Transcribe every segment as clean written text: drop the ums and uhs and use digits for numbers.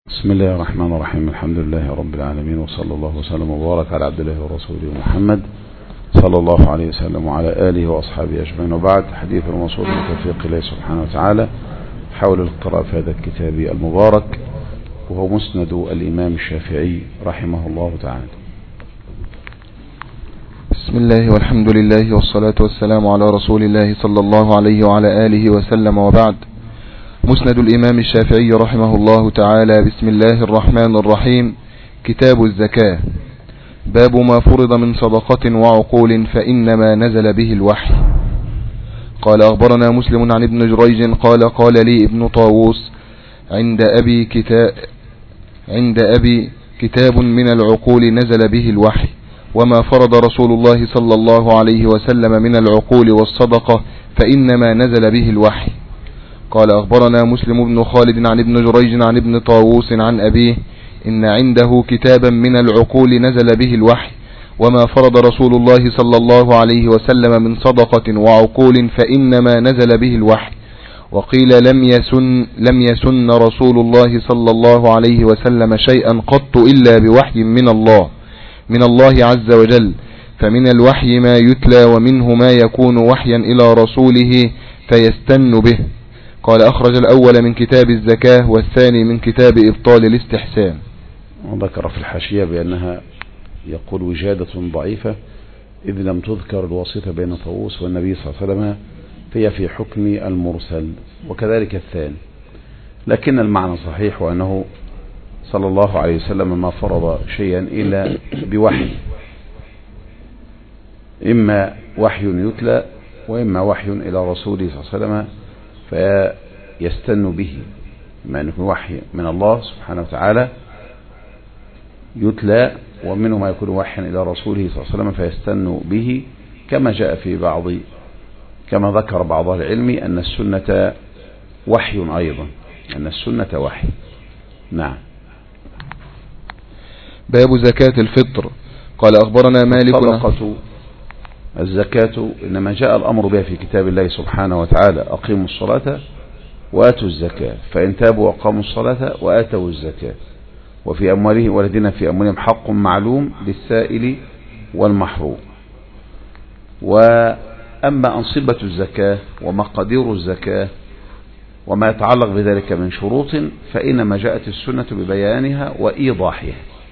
بسم الله الرحمن الرحيم. الحمد لله رب العالمين، وصلى الله وسلم وبارك على عبد الله ورسوله محمد صلى الله عليه وسلم وعلى آله وأصحابه أجمعين. وبعد، حديث الموصول بتوفيق الله سبحانه وتعالى حول القراءة في هذا الكتاب المبارك، وهو مسند الإمام الشافعي رحمه الله تعالى. بسم الله والحمد لله والصلاة والسلام على رسول الله صلى الله عليه وعلى آله وسلم. وبعد، مسند الإمام الشافعي رحمه الله تعالى. بسم الله الرحمن الرحيم. كتاب الزكاة. باب ما فرض من صدقة وعقول فإنما نزل به الوحي. قال أخبرنا مسلم عن ابن جريج قال لي ابن طاووس عند أبي كتاب من العقول نزل به الوحي، وما فرض رسول الله صلى الله عليه وسلم من العقول والصدقة فإنما نزل به الوحي. قال أخبرنا مسلم بن خالد عن ابن جريج عن ابن طاووس عن أبيه إن عنده كتابا من العقول نزل به الوحي، وما فرض رسول الله صلى الله عليه وسلم من صدقة وعقول فإنما نزل به الوحي. وقيل لم يسن رسول الله صلى الله عليه وسلم شيئا قط إلا بوحي من الله عز وجل، فمن الوحي ما يتلى ومنه ما يكون وحيا إلى رسوله فيستن به. قال أخرج الأول من كتاب الزكاة والثاني من كتاب إبطال الاستحسان. وذكر في الحاشية بأنها يقول وجادة ضعيفة إذ لم تذكر الواسطة بين طاووس والنبي صلى الله عليه وسلم، فهي في حكم المرسل، وكذلك الثاني. لكن المعنى صحيح، وأنه صلى الله عليه وسلم ما فرض شيئا إلا بوحي، إما وحي يتلى وإما وحي إلى رسوله صلى الله عليه وسلم فيستن به، ما أنه وحي من الله سبحانه وتعالى يتلى، ومنه ما يكون وحيا إلى رسوله صلى الله عليه وسلم فيستن به، كما جاء في كما ذكر بعض العلم أن السنة وحي أيضا، أن السنة وحي. نعم. باب زكاة الفطر. قال أخبرنا مالك. صدقة الزكاة إنما جاء الأمر بها في كتاب الله سبحانه وتعالى: أقيموا الصلاة وآتوا الزكاة، فإن تابوا وأقاموا الصلاة وآتوا الزكاة، وفي أموالهم والذين في أموالهم حق معلوم للسائل والمحروم. وأما أنصبة الزكاة ومقادير الزكاة وما يتعلق بذلك من شروط فإنما جاءت السنة ببيانها وإيضاحها.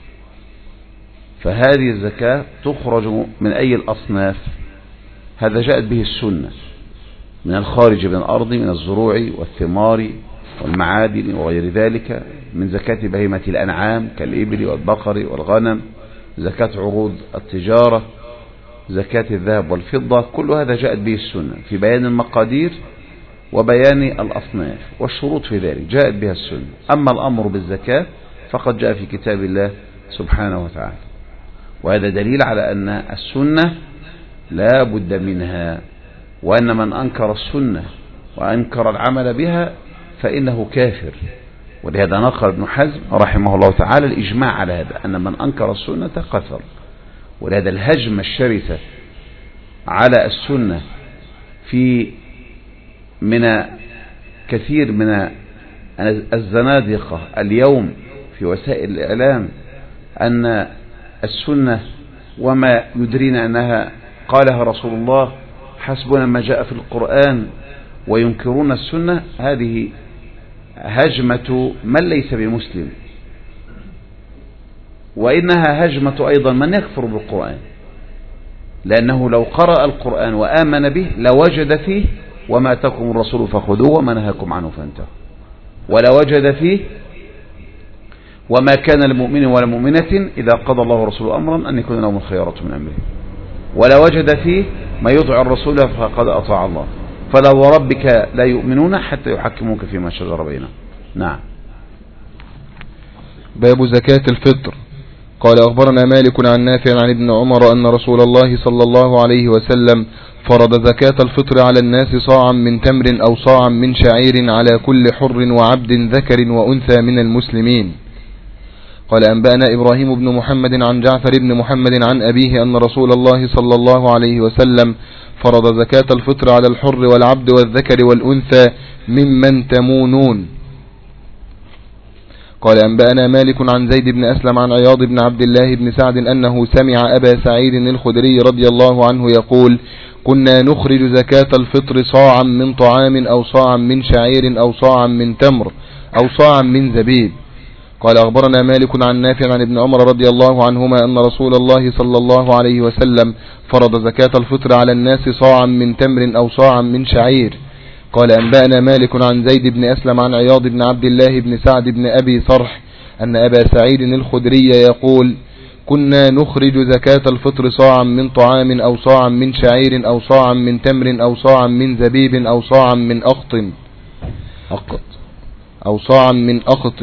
فهذه الزكاة تخرج من أي الأصناف؟ هذا جاءت به السنة من الخارج من الأرض، من الزروع والثمار والمعادن وغير ذلك، من زكاة بهيمة الأنعام كالإبل والبقر والغنم، زكاة عروض التجارة، زكاة الذهب والفضة، كل هذا جاءت به السنة في بيان المقادير وبيان الأصناف والشروط، في ذلك جاءت بها السنة. أما الأمر بالزكاة فقد جاء في كتاب الله سبحانه وتعالى، وهذا دليل على أن السنة لا بد منها، وأن من أنكر السنة وأنكر العمل بها فإنه كافر. ولهذا نقل ابن حزم رحمه الله تعالى الإجماع على هذا، أن من أنكر السنة كفر. ولهذا الهجمة الشرسة على السنة من كثير من الزنادقة اليوم في وسائل الإعلام، أن السنة وما يدرينا أنها قالها رسول الله، حسبنا ما جاء في القرآن، وينكرون السنة. هذه هجمة من ليس بمسلم، وإنها هجمة أيضا من يكفر بالقرآن، لأنه لو قرأ القرآن وآمن به لوجد فيه وما أتاكم الرسول فخذوه وما نهاكم عنه فانتهوا، ولوجد فيه وما كان لمؤمن ولا مؤمنة إذا قضى الله ورسوله أمرا أن يكون لهم الخيارة من أمره، ولا وجد فيه ما يطع الرسول فقد أطاع الله، فلا وربك لا يؤمنون حتى يحكموك فيما شجر بينهم. نعم. باب زكاة الفطر. قال أخبرنا مالك عن نافع عن ابن عمر أن رسول الله صلى الله عليه وسلم فرض زكاة الفطر على الناس صاعا من تمر أو صاعا من شعير على كل حر وعبد ذكر وأنثى من المسلمين. قال أنبأنا إبراهيم بن محمد عن جعفر بن محمد عن أبيه أن رسول الله صلى الله عليه وسلم فرض زكاة الفطر على الحر والعبد والذكر والأنثى ممن تمونون. قال أنبأنا مالك عن زيد بن أسلم عن عياض بن عبد الله بن سعد أنه سمع أبا سعيد الخدري رضي الله عنه يقول: كنا نخرج زكاة الفطر صاعا من طعام أو صاعا من شعير أو صاعا من تمر أو صاعا من زبيب. قال أخبرنا مالك عن نافع عن ابن عمر رضي الله عنهما أن رسول الله صلى الله عليه وسلم فرض زكاة الفطر على الناس صاعا من تمر أو صاعا من شعير. قال أنبأنا مالك عن زيد بن أسلم عن عياض بن عبد الله بن سعد بن أبي صرح أن أبا سعيد الخدري يقول: كنا نخرج زكاة الفطر صاعا من طعام أو صاعا من شعير أو صاعا من تمر أو صاعا من زبيب أو صاعا من أقط.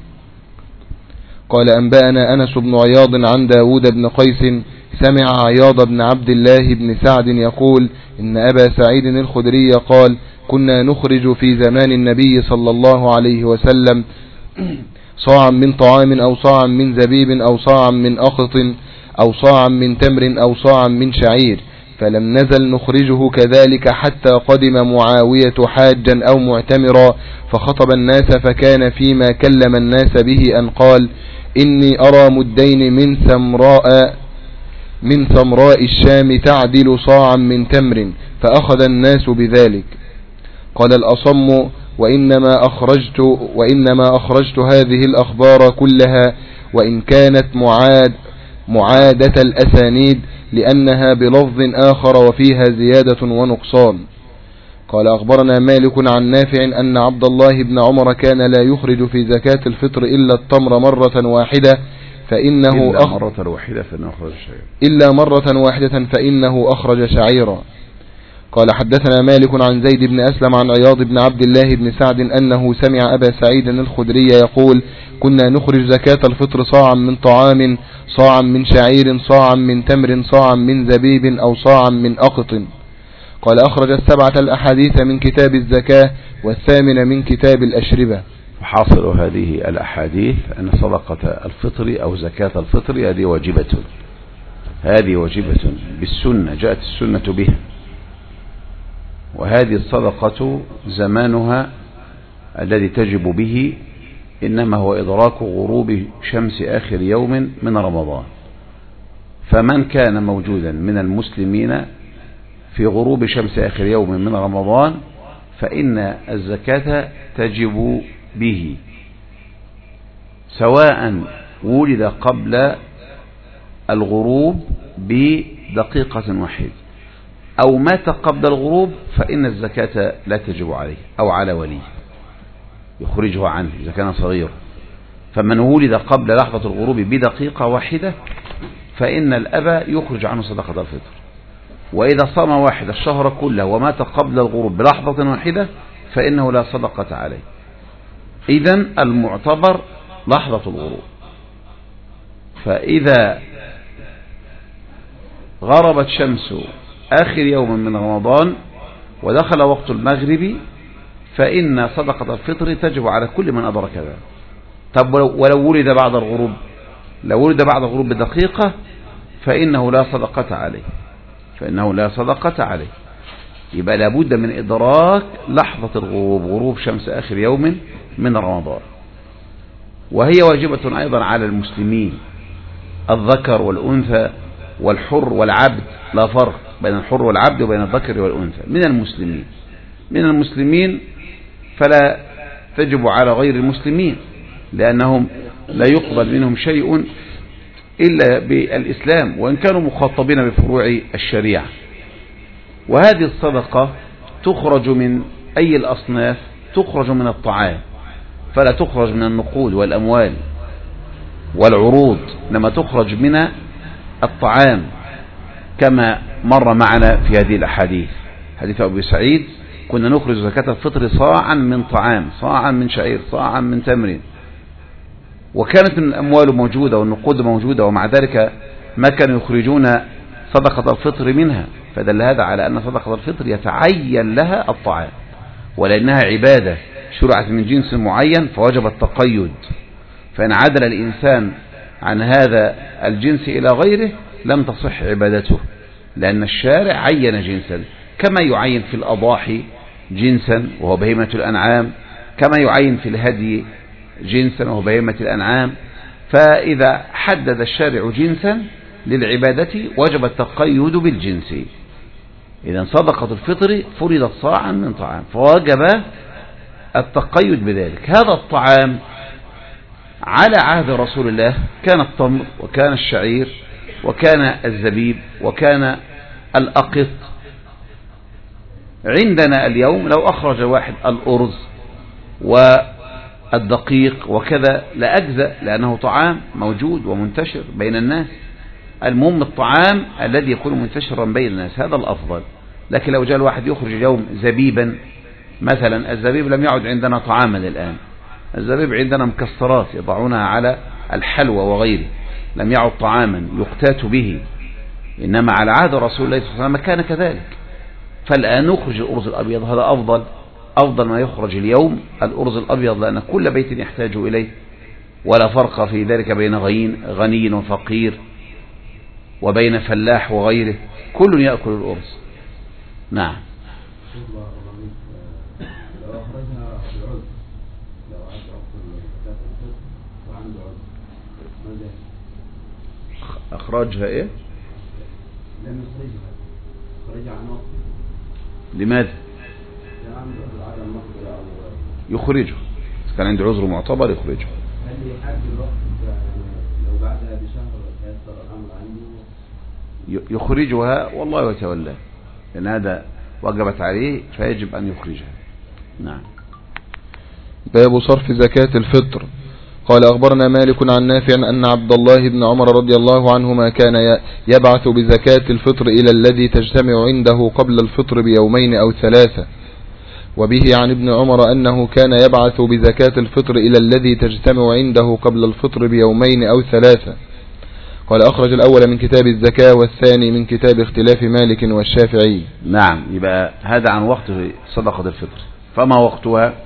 قال أنبأنا أنس بن عياض عن داود بن قيس سمع عياض بن عبد الله بن سعد يقول: إن أبا سعيد الخدري قال: كنا نخرج في زمان النبي صلى الله عليه وسلم صاعا من طعام أو صاعا من زبيب أو صاعا من أقط أو صاعا من تمر أو صاعا من شعير، فلم نزل نخرجه كذلك حتى قدم معاوية حاجا أو معتمرا فخطب الناس، فكان فيما كلم الناس به أن قال: إني أرى مدين من سمراء الشام تعدل صاعا من تمر، فأخذ الناس بذلك. قال الأصم: وإنما أخرجت هذه الأخبار كلها وإن كانت معادة الأسانيد لأنها بلفظ آخر وفيها زيادة ونقصان. قال أخبرنا مالك عن نافع أن عبد الله بن عمر كان لا يخرج في زكاة الفطر إلا التمر مرة واحدة فإنه أخرج شعيرا. قال حدثنا مالك عن زيد بن أسلم عن عياض بن عبد الله بن سعد أنه سمع أبا سعيد الخدري يقول: كنا نخرج زكاة الفطر صاعا من طعام صاعا من شعير صاعا من تمر صاعا من زبيب أو صاعا من أقط. قال أخرج 7 الأحاديث من كتاب الزكاة و8 من كتاب الأشربة. حاصل هذه الأحاديث أن صدقة الفطر أو زكاة الفطر هذه واجبة بالسنة، جاءت السنة بها، وهذه الصدقة زمانها الذي تجب به إنما هو إدراك غروب شمس آخر يوم من رمضان، فمن كان موجودا من المسلمين في غروب شمس آخر يوم من رمضان فإن الزكاة تجب به، سواء ولد قبل الغروب بدقيقة واحدة أو مات قبل الغروب، فإن الزكاة لا تجب عليه أو على وليه يخرجه عنه إذا كان صغير. فمن ولد قبل لحظة الغروب بدقيقة واحدة فإن الأب يخرج عنه صدقة الفطر، وإذا صام واحد الشهر كله ومات قبل الغروب بلحظة واحدة فإنه لا صدقة عليه. إذن المعتبر لحظة الغروب، فإذا غربت شمس آخر يوم من رمضان ودخل وقت المغرب فإن صدقة الفطر تجب على كل من أدرك ذلك. طب ولو ولد بعد الغروب، لو ولد بعد الغروب بدقيقة فإنه لا صدقة عليه، يبقى لابد من إدراك لحظة الغروب، غروب شمس آخر يوم من رمضان. وهي واجبة أيضا على المسلمين، الذكر والأنثى والحر والعبد، لا فرق بين الحر والعبد وبين الذكر والأنثى من المسلمين فلا تجب على غير المسلمين، لأنهم لا يقبل منهم شيء إلا بالإسلام وإن كانوا مخاطبين بفروع الشريعة. وهذه الصدقة تخرج من أي الأصناف؟ تخرج من الطعام، فلا تخرج من النقود والأموال والعروض، لما تخرج من الطعام كما مر معنا في هذه الأحاديث. حديث أبي سعيد: كنا نخرج زكاة الفطر صاعا من طعام، صاعا من شعير، صاعا من تمر، وكانت الأموال موجودة والنقود موجودة، ومع ذلك ما كانوا يخرجون صدقة الفطر منها، فدل هذا على أن صدقة الفطر يتعين لها الطعام، ولأنها عبادة شرعت من جنس معين فوجب التقيد، فإن عدل الإنسان عن هذا الجنس إلى غيره لم تصح عبادته، لأن الشارع عين جنسا، كما يعين في الأضاحي جنسا وهو بهيمة الأنعام، كما يعين في الهدي جنسا وهو بهيمة الأنعام. فإذا حدد الشارع جنسا للعبادة وجب التقيد بالجنس. إذا صدقة الفطر فرضت صاعا من طعام فوجب التقيد بذلك. هذا الطعام على عهد رسول الله كان التمر وكان الشعير وكان الزبيب وكان الأقط. عندنا اليوم لو أخرج واحد الأرز والدقيق وكذا لأجزأ لأنه طعام موجود ومنتشر بين الناس. المهم الطعام الذي يكون منتشرا بين الناس هذا الأفضل. لكن لو جاء الواحد يخرج اليوم زبيبا مثلا، الزبيب لم يعد عندنا طعاما الآن، الزبيب عندنا مكسرات يضعونها على الحلوى وغيره، لم يعد طعاما يقتات به، إنما على عهد رسول الله صلى الله عليه وسلم كان كذلك. فالآن نخرج الأرز الأبيض، هذا أفضل ما يخرج اليوم الأرز الأبيض، لأن كل بيت يحتاج إليه ولا فرق في ذلك بين غني وفقير وبين فلاح وغيره، كل يأكل الأرز. نعم. أخرجها إيه؟ لم يخرجها، خرج عن وقت. لماذا؟ يخرجه إذا كان عنده عذر معتبر يخرجه. هل يحدد الوقت لو بعدها بشهر يتيسر الأمر عنده؟ يخرجها والله يتولى، لأن هذا وجبت عليه فيجب أن يخرجها. نعم. باب صرف زكاة الفطر. قال أخبرنا مالك عن نافع أن عبد الله بن عمر رضي الله عنهما كان يبعث بزكاة الفطر إلى الذي تجتمع عنده قبل الفطر بيومين أو ثلاثة. وبه عن ابن عمر أنه كان يبعث بزكاة الفطر إلى الذي تجتمع عنده قبل الفطر بيومين أو ثلاثة. قال أخرج الأول من كتاب الزكاة والثاني من كتاب اختلاف مالك والشافعي. نعم. يبقى هذا عن وقت صدقة الفطر. فما وقتها؟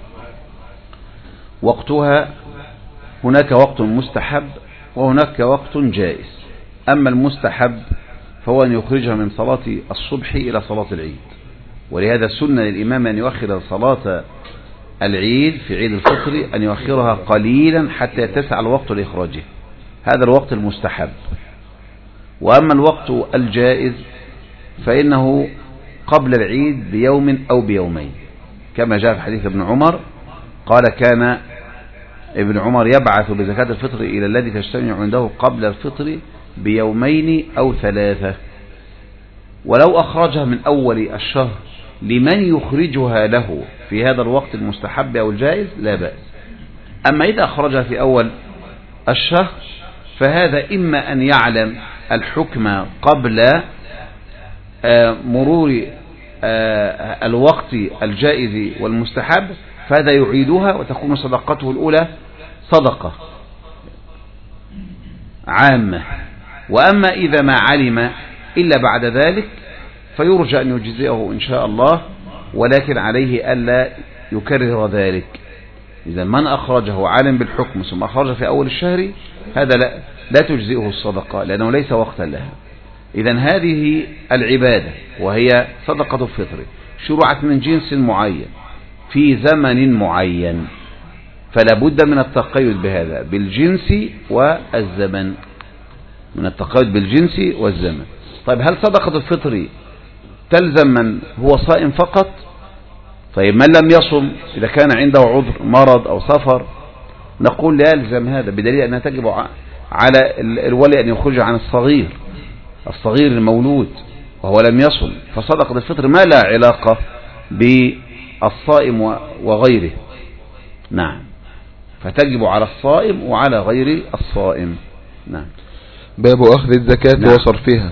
وقتها هناك وقت مستحب وهناك وقت جائز. أما المستحب فهو أن يخرجها من صلاة الصبح إلى صلاة العيد، ولهذا سنة للإمام أن يؤخر صلاة العيد في عيد الفطر أن يؤخرها قليلا حتى يتسع الوقت لإخراجه، هذا الوقت المستحب. وأما الوقت الجائز فإنه قبل العيد بيوم أو بيومين، كما جاء في حديث ابن عمر قال كان ابن عمر يبعث بزكاة الفطر إلى الذي تجتمع عنده قبل الفطر بيومين أو ثلاثة. ولو أخرجها من أول الشهر لمن يخرجها له في هذا الوقت المستحب أو الجائز لا بأس. أما إذا أخرجها في أول الشهر فهذا إما أن يعلم الحكم قبل مرور الوقت الجائز والمستحب فهذا يعيدها وتكون صدقته الأولى صدقة عامة. وأما إذا ما علم إلا بعد ذلك فيرجى أن يجزئه إن شاء الله، ولكن عليه ألا يكرر ذلك. إذا من أخرجه عالم بالحكم ثم أخرجه في أول الشهر هذا لا تجزئه الصدقة لأنه ليس وقتا لها. إذا هذه العبادة وهي صدقة الفطر شرعت من جنس معين في زمن معين، فلا بد من التقيد بهذا بالجنس والزمن، من التقيد بالجنس والزمن. طيب هل صدقة الفطر تلزم من هو صائم فقط؟ طيب من لم يصم إذا كان عنده عذر مرض أو سفر نقول لا يلزم هذا، بدليل أنها تجب على الولي أن يخرج عن الصغير المولود وهو لم يصم، فصدقة الفطر ما لا علاقة بالصائم وغيره. نعم. فتجب على الصائم وعلى غير الصائم. نعم. باب أخذ الزكاة نعم. وصرفها.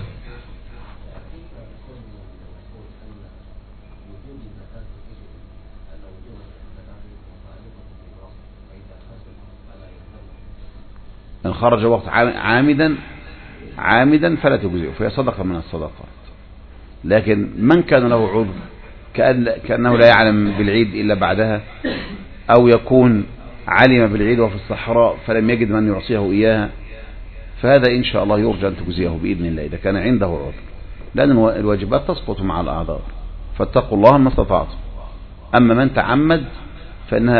إن خرج وقت عامدا فلا تجزئه، فهي صدقة من الصدقات. لكن من كان له عذر كأنه لا يعلم بالعيد إلا بعدها، أو يكون علم بالعيد وفي الصحراء فلم يجد من يعصيه إياها، فهذا إن شاء الله يرجى أن تجزئه بإذن الله إذا كان عنده عذر، لأن الواجبات تسقط مع الأعذار، فاتقوا الله ما استطعتم. أما من تعمد فإنها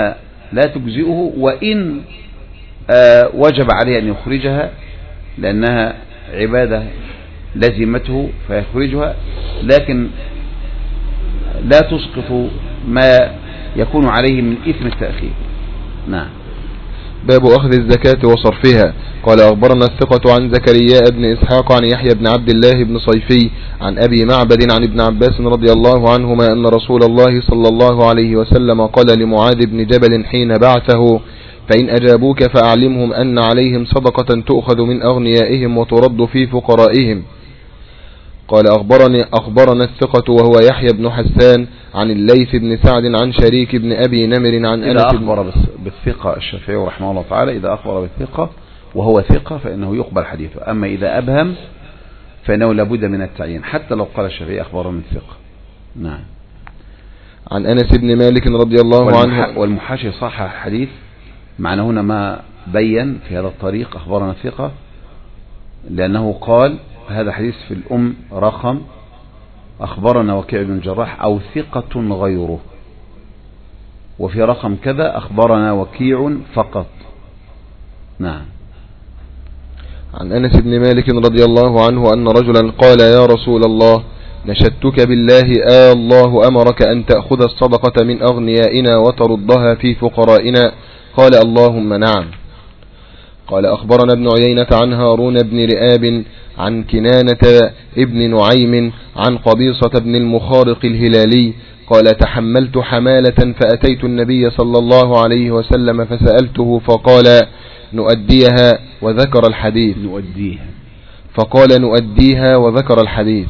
لا تجزئه، وإن وجب عليه أن يخرجها لأنها عبادة لزمته فيخرجها، لكن لا تسقط ما يكون عليه من إثم التأخير. نعم. باب أخذ الزكاة وصرفها. قال أخبرنا الثقة عن زكريا بن إسحاق عن يحيى بن عبد الله بن صيفي عن أبي معبد عن ابن عباس رضي الله عنهما أن رسول الله صلى الله عليه وسلم قال لمعاذ بن جبل حين بعثه: فإن أجابوك فأعلمهم أن عليهم صدقة تؤخذ من أغنيائهم وترد في فقرائهم. قال أخبرنا الثقة وهو يحيى بن حسان عن الليث بن سعد عن شريك بن أبي نمر عن إذا أخبر بالثقة الشافعي رحمه الله تعالى، إذا أخبر بالثقة وهو ثقة فإنه يقبل حديثه، أما إذا أبهم فإنه لابد من التعيين حتى لو قال الشافعي أخبره من ثقة. نعم. عن أنس بن مالك رضي الله عنه. والمحاشي صح الحديث، معنى هنا ما بين في هذا الطريق أخبرنا ثقة، لأنه قال هذا حديث في الأم رقم أخبرنا وكيع بن الجراح أو ثقة غيره، وفي رقم كذا أخبرنا وكيع فقط. نعم. عن أنس بن مالك رضي الله عنه أن رجلا قال: يا رسول الله، نشدتك بالله الله أمرك أن تأخذ الصدقة من أغنيائنا وتردها في فقرائنا؟ قال: اللهم نعم. قال أخبرنا ابن عيينة عن هارون بن رئاب عن كنانة ابن نعيم عن قبيصة بن المخارق الهلالي قال: تحملت حمالة فأتيت النبي صلى الله عليه وسلم فسألته فقال: نؤديها وذكر الحديث. فقال: نؤديها وذكر الحديث.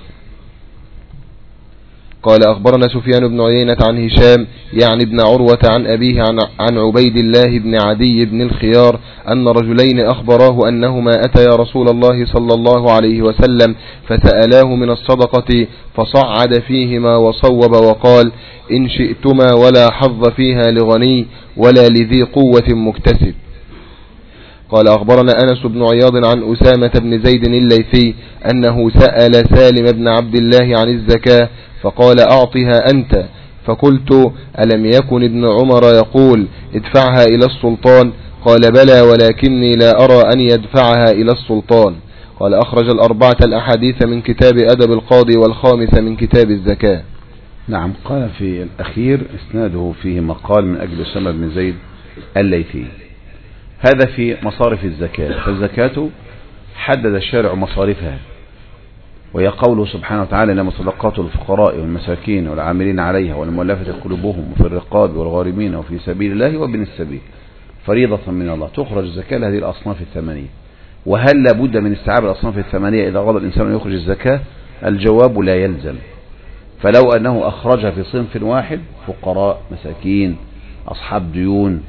قال أخبرنا سفيان بن عيينة عن هشام يعني ابن عروة عن أبيه عن عبيد الله بن عدي بن الخيار أن رجلين أخبراه أنهما أتيا رسول الله صلى الله عليه وسلم فسألاه من الصدقة فصعد فيهما وصوب وقال: إن شئتما ولا حظ فيها لغني ولا لذي قوة مكتسب. قال أخبرنا أنس بن عياض عن أسامة بن زيد الليثي أنه سأل سالم بن عبد الله عن الزكاة فقال: أعطها أنت. فقلت: ألم يكن ابن عمر يقول: ادفعها إلى السلطان؟ قال: بلى، ولكني لا أرى أن يدفعها إلى السلطان. قال أخرج الأربعة الأحاديث من كتاب أدب القاضي والخامسة من كتاب الزكاة. نعم. قال في الأخير إسناده فيه مقال من أجل أسامة بن زيد الليثي. هذا في مصارف الزكاة. فالزكاة حدد الشارع مصارفها، وهي قوله سبحانه وتعالى: إنما الصدقات للفقراء والمساكين والعاملين عليها والمؤلفة قلوبهم وفي الرقاب والغارمين وفي سبيل الله وابن السبيل فريضة من الله. تخرج الزكاة لهذه الأصناف الثمانية. وهل لابد من استيعاب الأصناف الثمانية إذا غضى الإنسان يخرج الزكاة؟ الجواب: لا يلزم. فلو أنه أخرج في صنف واحد فقراء مساكين أصحاب ديون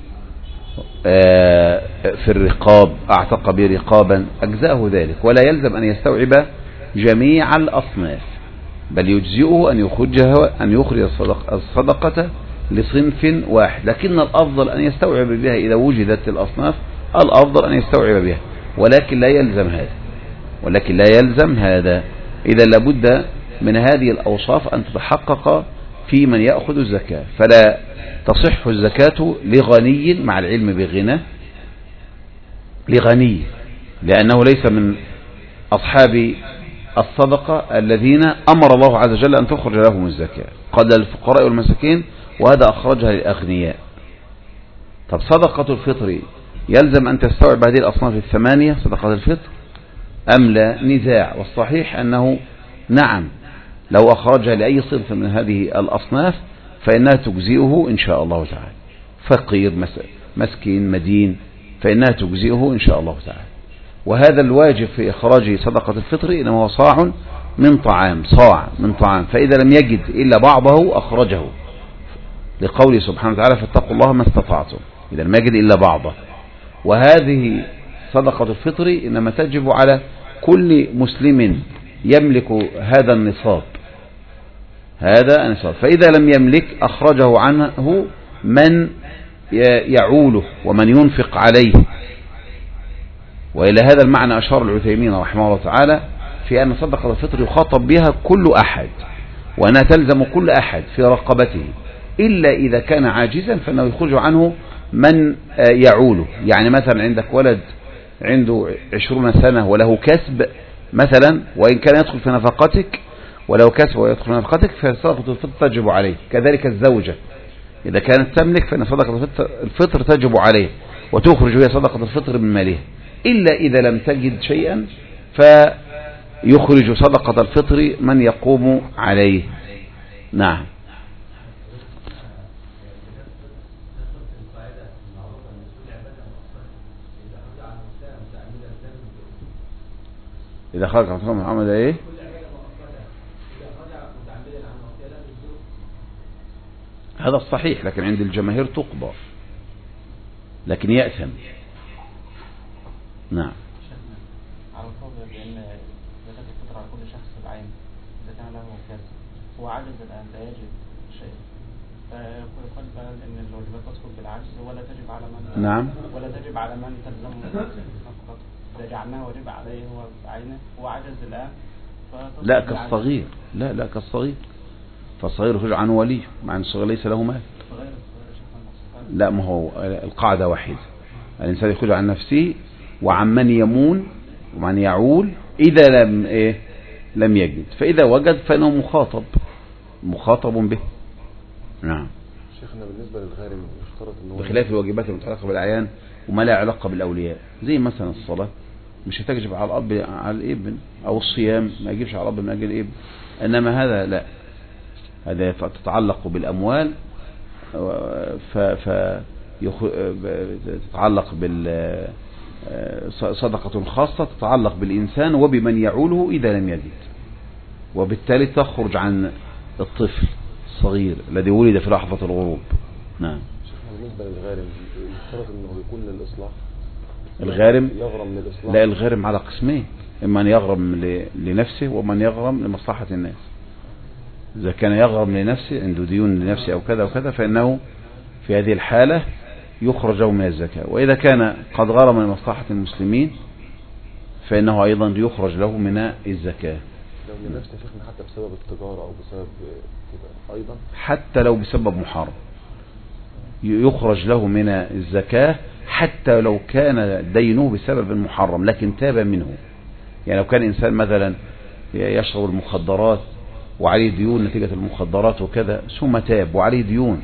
في الرقاب أعتق به رقابا أجزأه ذلك، ولا يلزم أن يستوعب جميع الأصناف، بل يجزئه أن يخرج الصدقة لصنف واحد، لكن الأفضل أن يستوعب بها إذا وجدت الأصناف، الأفضل أن يستوعب بها، ولكن لا يلزم هذا. إذا لابد من هذه الأوصاف أن تتحقق في من يأخذ الزكاة. فلا تصح الزكاة لغني مع العلم بغنى، لغني لأنه ليس من أصحاب الصدقة الذين أمر الله عز وجل أن تخرج لهم الزكاة، قال للفقراء والمساكين، وهذا أخرجها للأغنياء. طب صدقة الفطر يلزم أن تستوعب هذه الأصناف الثمانية صدقة الفطر أم لا؟ نزاع، والصحيح أنه نعم، لو أخرجها لأي صنف من هذه الأصناف فإنها تجزئه إن شاء الله تعالى. فقير مسكين مدين فإنها تجزئه إن شاء الله تعالى. وهذا الواجب في إخراج صدقة الفطر إنما هو صاع من طعام، فإذا لم يجد إلا بعضه أخرجه، لقوله سبحانه وتعالى: فاتقوا الله ما استطعتم، إذا لم يجد إلا بعضه. وهذه صدقة الفطر إنما تجب على كل مسلم يملك هذا النصاب، فإذا لم يملك أخرجه عنه من يعوله ومن ينفق عليه. وإلى هذا المعنى أشار العثيمين رحمه الله تعالى في أن صدقة الفطر يخاطب بها كل أحد، وأنها تلزم كل أحد في رقبته، إلا إذا كان عاجزا فإنه يخرج عنه من يعوله. يعني مثلا عندك ولد عنده 20 سنة وله كسب مثلا، وإن كان يدخل في نفقتك، ولو كسب ويدخل في نفقتك فصدقة الفطر تجب عليه. كذلك الزوجة إذا كانت تملك فإن صدقة الفطر تجب عليه، وتخرج هي صدقة الفطر من مالها، إلا إذا لم تجد شيئا فيخرج صدقة الفطر من يقوم عليه. نعم. إذا خرج عن صلاة محمد إيه؟ هذا الصحيح، لكن عند الجماهير تقضى، لكن يأثم. نعم. على الفاظ بأن زكاة الفطر على كل شخص بعين إذا كان له كسب، هو عاجز الآن لا يجب شيء، فيقول بقى أن الواجبات تسقط بالعجز ولا تجب على من نعم ولا تجب على من تلزمه فقط. إذا جعلناه واجب عليه هو بعينه، هو عاجز الآن. لا كالصغير، لا كالصغير، فالصغير يخرج عن وليه مع أن الصغير ليس له مال. لا، ما هو القاعدة واحدة، الإنسان يخرج عن نفسه وعن من يمون ومن يعول إذا لم يجد، فإذا وجد فإنه مخاطب به. نعم. شيخنا بالنسبة للغارم يشترط أنه بخلاف الواجبات المتعلقة بالأعيان وما لا علاقة بالأولياء، زي مثلا الصلاة مش هتجب على الأب على الابن، أو الصيام ما يجبش على الأب من أجل الابن، إنما هذا لا، هذا تتعلق بالأموال، تتعلق صدقة خاصة تتعلق بالإنسان وبمن يعوله إذا لم يجد، وبالتالي تخرج عن الطفل الصغير الذي ولد في لحظة الغروب. نعم. بالنسبة للغارم يشترط أنه يكون للإصلاح. الغارم يغرم من الإصلاح. لا، الغارم على قسمين، إما أن يغرم لنفسه ومن يغرم لمصلحة الناس. إذا كان يغرم لنفسه عنده ديون لنفسه أو كذا وكذا فإنه في هذه الحالة يخرج من الزكاة، وإذا كان قد غرم لمصلحة المسلمين فإنه أيضا يخرج له من الزكاة. لو لنفسه شيخنا حتى بسبب التجارة أو بسبب كده أيضا، حتى لو بسبب محرم يخرج له من الزكاة، حتى لو كان دينه بسبب محرم لكن تاب منه. يعني لو كان إنسان مثلا يشرب المخدرات وعليه ديون نتيجة المخدرات وكذا، ثم تاب وعليه ديون،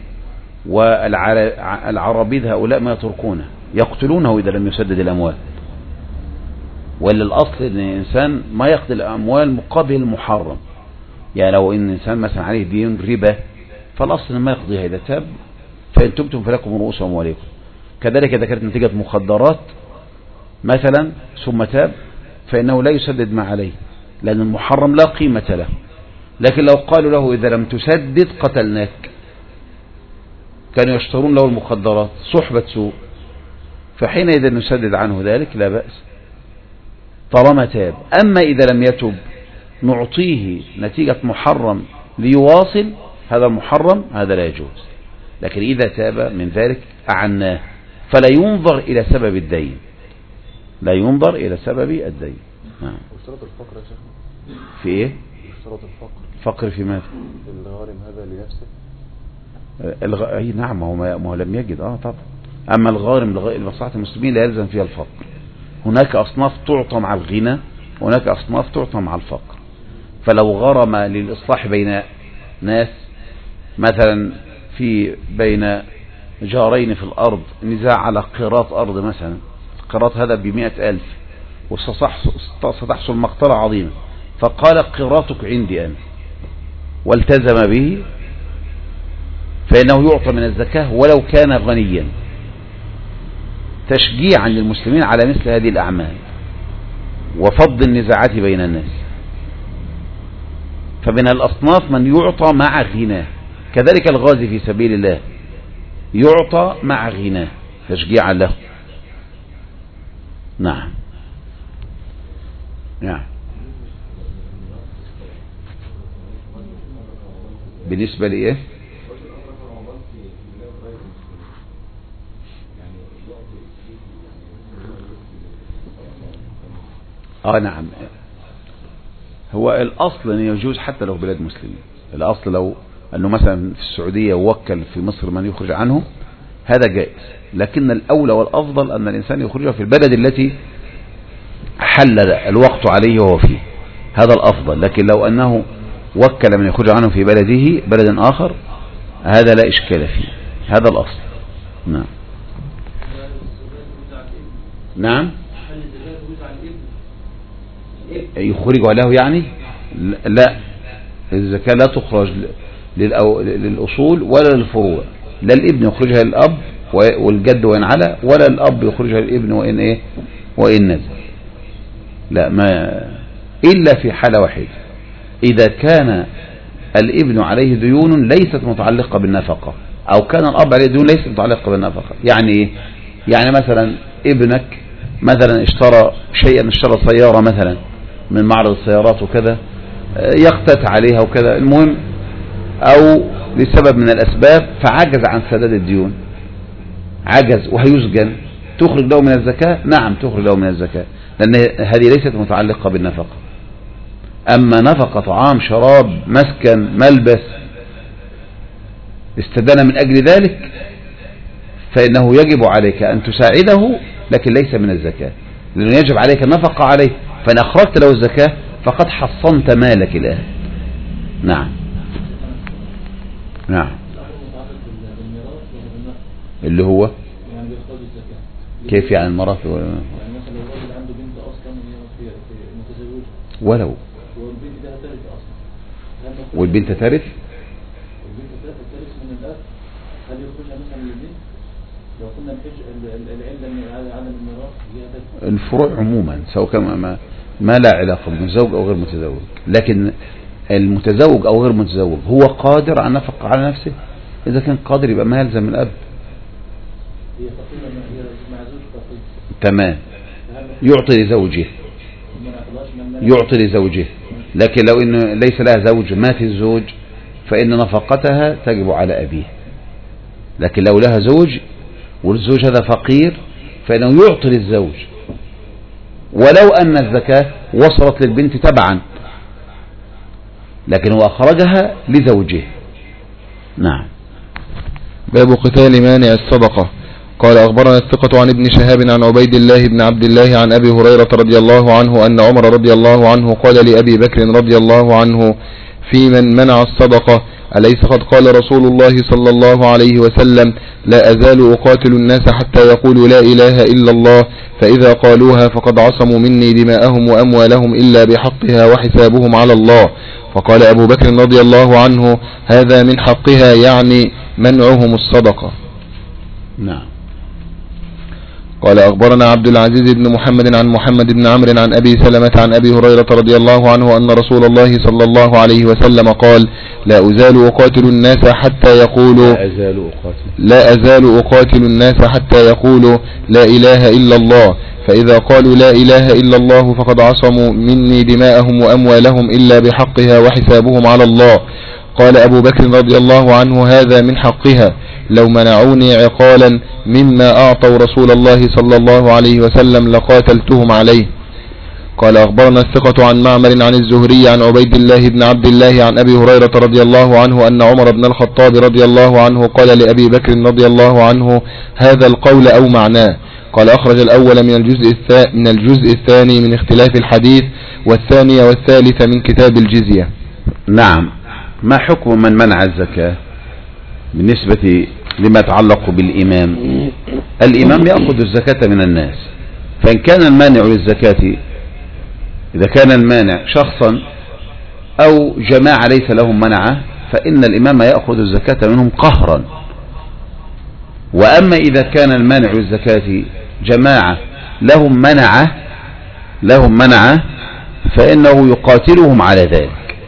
والعرابيد هؤلاء ما يتركونه، يقتلونه إذا لم يسدد الأموال. ولا الأصل أن الإنسان ما يقتل الأموال مقابل المحرم. يعني لو إن إنسان مثلا عليه دين ربا فالأصل ما يقضيها، إذا تاب فإن تبتم فلكم رؤوس أموالكم. كذلك إذا كانت نتيجة مخدرات مثلا ثم تاب فإنه لا يسدد ما عليه، لأن المحرم لا قيمة له. لكن لو قالوا له إذا لم تسدد قتلناك، كانوا يشترون له المخدرات صحبة سوء، فحينئذ نسدد عنه ذلك لا بأس طالما تاب. أما إذا لم يتب نعطيه نتيجة محرم ليواصل هذا المحرم، هذا لا يجوز. لكن إذا تاب من ذلك أعناه، فلا ينظر إلى سبب الدين، لا ينظر إلى سبب الدين. واشترط الفقر يا شيخ في إيه؟ اشترط الفقر في ماذا؟ الغارم هذا لنفسه. أي نعم، ما هو لم يجد طبعا. أما الغارم لمصلحة المسلمين لا يلزم فيها الفقر. هناك أصناف تعطى مع الغنى، وهناك أصناف تعطى مع الفقر. فلو غرم للإصلاح بين ناس مثلا بين جارين في الأرض نزاع على قيراط أرض مثلا، القيراط هذا ب100,000 وستحصل مقتلة عظيمة، فقال قيراطك عندي أنا والتزم به، فإنه يعطى من الزكاة ولو كان غنيا، تشجيعا للمسلمين على مثل هذه الأعمال وفض النزاعات بين الناس. فمن الأصناف من يعطى مع غناه، كذلك الغازي في سبيل الله يعطى مع غناه تشجيعا له. نعم. بالنسبة لإيه؟ نعم، هو الأصل أن يجوز حتى لو بلاد مسلمين. الأصل لو أنه مثلا في السعودية ووكل في مصر من يخرج عنه، هذا جائز، لكن الأولى والأفضل أن الإنسان يخرجها في البلد التي حل الوقت عليه وهو فيه، هذا الأفضل. لكن لو أنه وكل من يخرج عنه في بلده بلد آخر هذا لا إشكال فيه، هذا الأصل. نعم. نعم يخرج له يعني لا، الزكاة لا تخرج للأصول ولا للفروع، لا الابن يخرجها للأب والجد وإن على، ولا الأب يخرجها للابن وإن إيه وإن نزل، لا، ما إلا في حالة واحدة، إذا كان الابن عليه ديون ليست متعلقة بالنفقة، أو كان الأب عليه ديون ليست متعلقة بالنفقة. يعني إيه؟ يعني مثلا ابنك مثلا اشترى شيئا، اشترى سيارة مثلا من معرض السيارات وكذا، يقتات عليها وكذا، المهم أو لسبب من الأسباب فعجز عن سداد الديون، عجز وهيسجن، تخرج له من الزكاة؟ نعم تخرج له من الزكاة، لأن هذه ليست متعلقة بالنفقة. أما نفقة طعام شراب مسكن ملبس استدان من أجل ذلك فإنه يجب عليك أن تساعده، لكن ليس من الزكاة، لأنه يجب عليك النفقة عليه، فإن أخرجت له الزكاة فقد حصنت مالك الآن. نعم. نعم. اللي هو كيف يعني المرأة يعني مثلا الراجل عنده بنت أصلا هي متزوجة، ولو والبنت ده ترث أصلا، والبنت ترث من الأب، هل يخرجها مثلا للبنت؟ لو كنا نحج العلة من عدم الميراث هي الفروع عموما، سواء كان ما لا علاقة بالمتزوج أو غير متزوج، لكن المتزوج أو غير متزوج هو قادر على النفقة على نفسه، إذا كان قادر يبقى ما يلزم الأب. هي فقيرة، هي مع زوج فقير، تمام، يعطي لزوجه، لكن لو إنه ليس لها زوج مات الزوج فإن نفقتها تجب على أبيه، لكن لو لها زوج والزوج هذا فقير فإنه يعطي للزوج، ولو أن الزكاة وصلت للبنت تبعا، لكن هو أخرجها لزوجه. نعم. باب قتال مانع الصدقة. قال أخبرنا الثقة عن ابن شهاب عن عبيد الله بن عبد الله عن أبي هريرة رضي الله عنه أن عمر رضي الله عنه قال لأبي بكر رضي الله عنه في من منع الصدقة: أليس قد قال رسول الله صلى الله عليه وسلم: لا أزال أقاتل الناس حتى يقولوا لا إله إلا الله، فإذا قالوها فقد عصموا مني دماءهم وأموالهم إلا بحقها وحسابهم على الله. فقال أبو بكر رضي الله عنه: هذا من حقها، يعني منعهم الصدقة. نعم. قال أخبرنا عبد العزيز بن محمد عن محمد بن عمرو عن أبي سلمة عن أبي هريرة رضي الله عنه أن رسول الله صلى الله عليه وسلم قال: لا أزال أقاتل الناس حتى يقولوا لا أزال أقاتل الناس حتى يقولوا لا إله إلا الله، فإذا قالوا لا إله إلا الله فقد عصموا مني دماءهم وأموالهم إلا بحقها وحسابهم على الله. قال أبو بكر رضي الله عنه: هذا من حقها، لو منعوني عقالا مما أعطوا رسول الله صلى الله عليه وسلم لقاتلتهم عليه. قال أخبرنا الثقة عن معمر عن الزهري عن عبيد الله بن عبد الله عن أبي هريرة رضي الله عنه أن عمر بن الخطاب رضي الله عنه قال لأبي بكر رضي الله عنه هذا القول أو معناه. قال أخرج الأول من الجزء الثاني من اختلاف الحديث، والثانية والثالثة من كتاب الجزية. نعم. ما حكم من منع الزكاة بالنسبة لما يتعلق بالإمام؟ الإمام يأخذ الزكاة من الناس، فإن كان المانع للزكاة، إذا كان المانع شخصا أو جماعة ليس لهم منعه، فإن الإمام يأخذ الزكاة منهم قهرا. وأما إذا كان المانع للزكاة جماعة لهم منعه فإنه يقاتلهم على ذلك،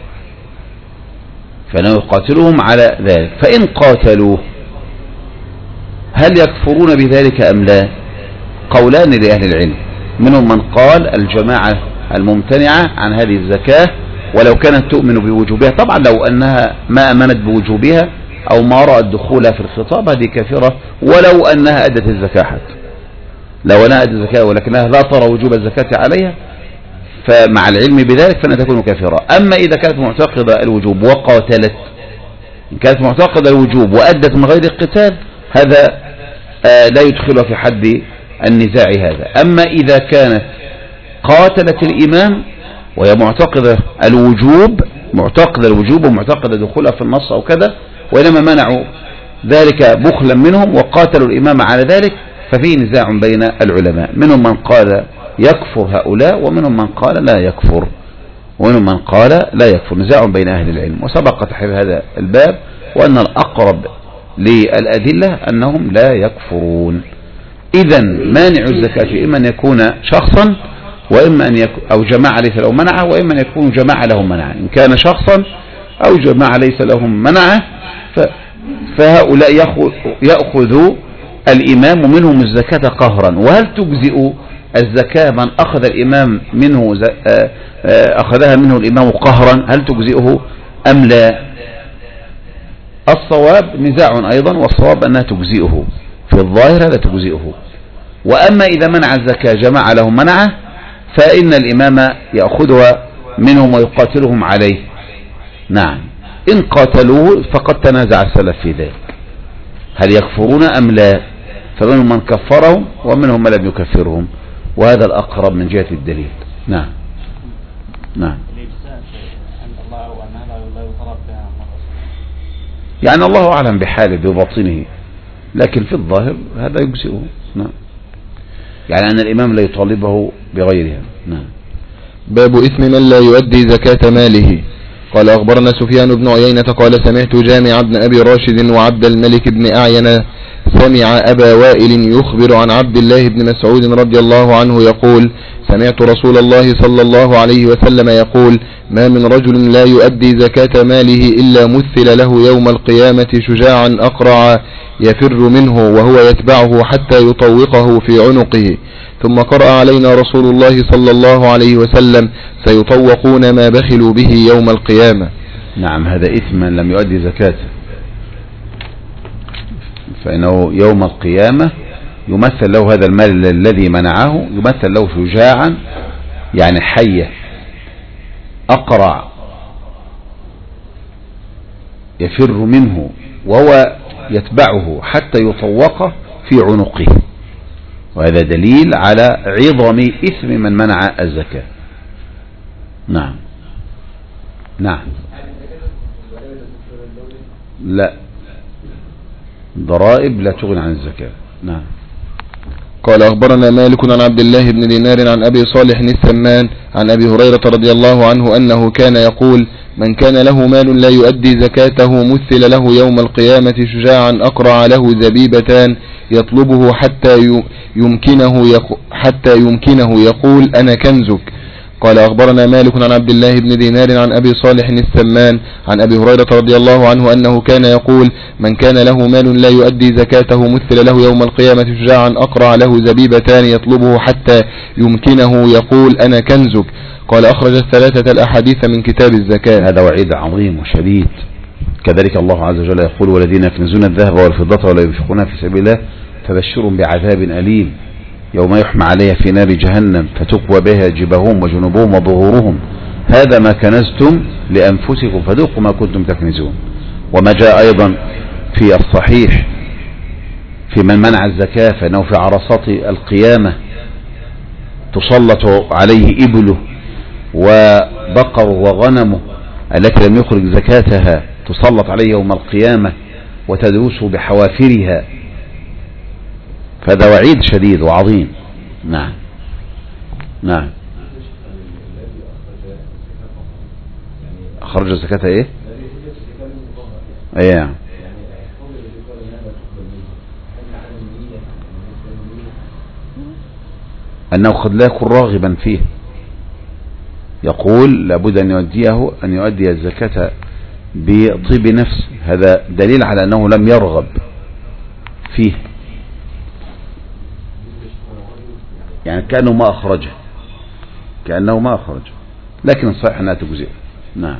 فإن قاتلوه هل يكفرون بذلك أم لا؟ قولان لأهل العلم، منهم من قال الجماعة الممتنعة عن هذه الزكاة ولو كانت تؤمن بوجوبها، طبعا لو أنها ما أمنت بوجوبها أو ما رأت دخولها في الخطاب هذه كافرة، ولو أنها أدت الزكاة حتى، لو أنها أدت الزكاة ولكنها لا ترى وجوب الزكاة عليها فمع العلم بذلك فإنها تكون كافرة. أما إذا كانت معتقدة الوجوب وقاتلت، إن كانت معتقدة الوجوب وأدت من غير القتال، هذا لا يدخلها في حد النزاع هذا. أما إذا كانت قاتلت الإمام وهي معتقدة الوجوب ومعتقدة دخولها في النص أو كذا، وإنما منعوا ذلك بخلا منهم وقاتلوا الإمام على ذلك، ففيه نزاع بين العلماء، منهم من قال يكفر هؤلاء ومنهم من قال لا يكفر، نزاع بين أهل العلم. وسبق تحرير هذا الباب، وأن الأقرب للأدلة أنهم لا يكفرون. إذا مانع الزكاة إما أن يكون شخصا وإما أن يكون أو جماعة ليس له منعه، وإما أن يكون جماعة لهم منعه. إن كان شخصا أو جماعة ليس لهم منعه فهؤلاء يأخذ الإمام منهم الزكاة قهرا. وهل تجزئ الزكاة من أخذ الإمام منه أخذها منه الإمام قهرا، هل تجزئه أم لا؟ الصواب نزاع أيضا، والصواب أنها تجزئه في الظاهر، هذا تجزئه. وأما إذا منع الزكاة جماعة لهم منعه فإن الإمام يأخذها منهم ويقاتلهم عليه. نعم، إن قاتلوه فقد تنازع السلف في ذلك، هل يكفرون أم لا؟ فمنهم من كفرهم ومنهم من لم يكفرهم، وهذا الأقرب من جهة الدليل. نعم. يعني الله أعلم بحاله بباطنه، لكن في الظاهر هذا يجزئه. نعم، يعني أن الإمام لا يطالبه بغيرها. نعم. باب إثم من لا يؤدي زكاة ماله. قال أخبرنا سفيان بن عيينة قال سمعت جامع بن أبي راشد وعبد الملك بن أعين سمع أبا وائل يخبر عن عبد الله بن مسعود رضي الله عنه يقول سمعت رسول الله صلى الله عليه وسلم يقول ما من رجل لا يؤدي زكاة ماله إلا مثل له يوم القيامة شجاعا أقرع يفر منه وهو يتبعه حتى يطوقه في عنقه. ثم قرأ علينا رسول الله صلى الله عليه وسلم سيطوقون ما بخلوا به يوم القيامة. نعم، هذا إثم من لم يؤدي زكاته، فإنه يوم القيامة يمثل له هذا المال الذي منعه، يمثل له شجاعا يعني حية أقرع يفر منه وهو يتبعه حتى يطوقه في عنقه، وهذا دليل على عظم إثم من منع الزكاة. نعم. لا، ضرائب لا تغني عن الزكاة. نعم. قال أخبرنا مالك عن عبد الله بن دينار عن أبي صالح السمان عن أبي هريرة رضي الله عنه أنه كان يقول من كان له مال لا يؤدي زكاته مثل له يوم القيامة شجاعا أقرع له زبيبتان يطلبه حتى يمكنه يقول أنا كنزك. قال أخبرنا مالك عن عبد الله بن دينار عن أبي صالح السمان عن أبي هريرة رضي الله عنه أنه كان يقول من كان له مال لا يؤدي زكاته مثل له يوم القيامة شجاعا أقرع له زبيبتان يطلبه حتى يمكنه يقول أنا كنزك. قال أخرج الثلاثة الأحاديث من كتاب الزكاة. هذا وعيد عظيم وشديد. كذلك الله عز وجل يقول والذين يكنزون الذهب والفضة ولا ينفقونها في سبيل الله فبشرهم بعذاب أليم يوم يحمى عليها في نار جهنم فتكوى بها جبههم وجنوبهم وظهورهم هذا ما كنزتم لأنفسكم فذوقوا ما كنتم تكنزون. وما جاء أيضا في الصحيح في من منع الزكاة فإنه في عرصات القيامة تسلط عليه إبله وبقره وغنمه التي لم يخرج زكاتها تسلط عليه يوم القيامة وتدوسه بحوافرها، فهذا وعيد شديد وعظيم. نعم. أخرج الزكاة إيه؟ أيه. أنه قد لا يكون راغبا فيه، يقول لابد أن يؤدي الزكاة بطيب نفس، هذا دليل على أنه لم يرغب فيه، يعني كأنه ما أخرجه لكن الصحيح أنها تجزئه. نعم.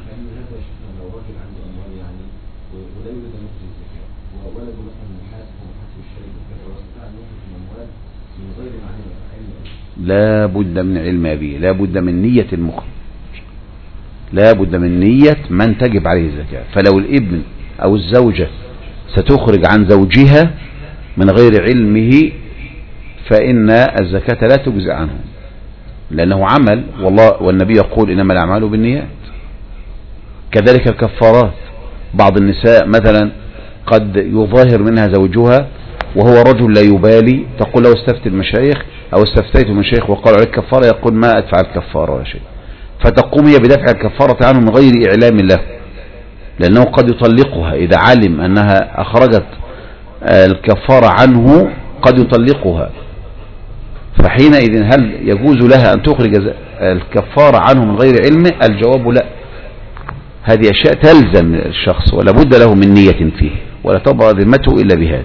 لا بد من علم أبيه، لا بد من نية المخرج، لا بد من نية من تجب عليه الزكاة. فلو الابن أو الزوجة ستخرج عن زوجها من غير علمه فإن الزكاة لا تجزئ عنه، لأنه عمل، والنبي يقول إنما الأعمال بالنيات. كذلك الكفارات، بعض النساء مثلا قد يظاهر منها زوجها وهو رجل لا يبالي، تقول له استفتي المشايخ أو استفتيت المشايخ وقالوا عليك كفارة، يقول ما أدفع الكفارة ولا شيء، فتقوم هي بدفع الكفارة عنه من غير إعلام له، لأنه قد يطلقها إذا علم أنها أخرجت الكفارة عنه قد يطلقها، فحينئذ هل يجوز لها أن تخرج الكفارة عنه من غير علمه؟ الجواب لا. هذه أشياء تلزم الشخص ولا بد له من نية فيه، ولا تبرأ ذمته إلا بهذا.